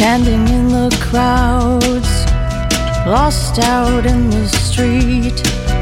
standing in the crowds, lost out in the street,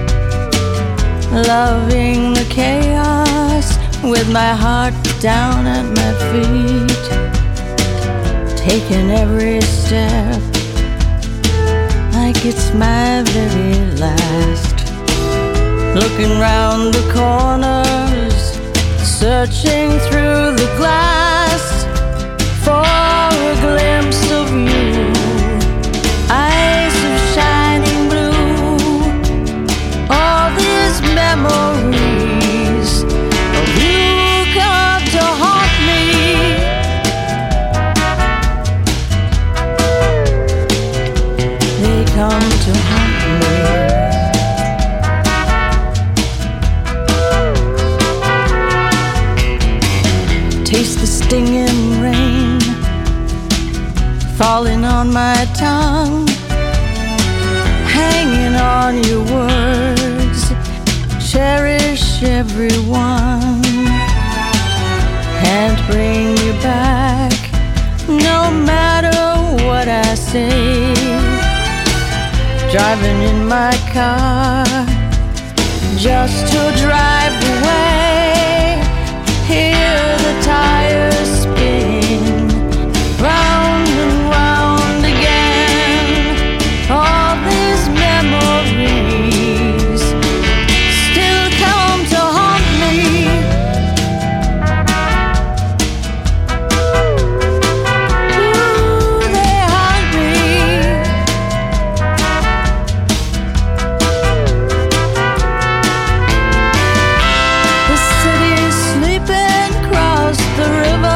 loving the chaos with my heart down at my feet, taking every step like it's my very last, looking round the corners, searching through the glass for a glimpse of you, eyes of shining blue, all these memories of you come to haunt me. They come to haunt me. Taste the stinging rain falling on my tongue, hanging on your words, cherish everyone, can't bring you back no matter what I say, driving in my car just to drive away, hear the tires spin round and round again, all these memories still come to haunt me. Ooh, they haunt me. The city's sleeping across the river,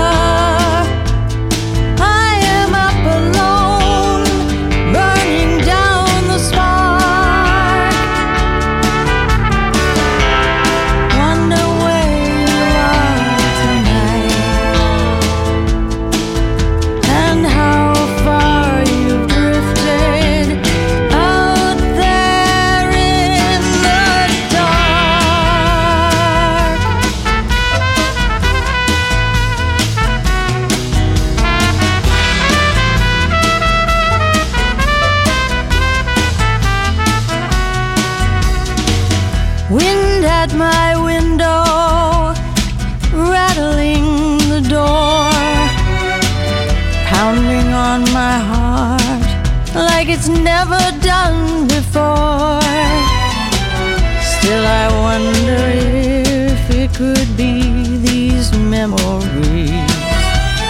wind at my window, rattling the door, pounding on my heart like it's never done before. Still I wonder if it could be these memories.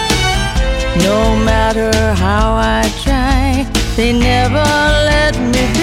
No matter how I try, they never let me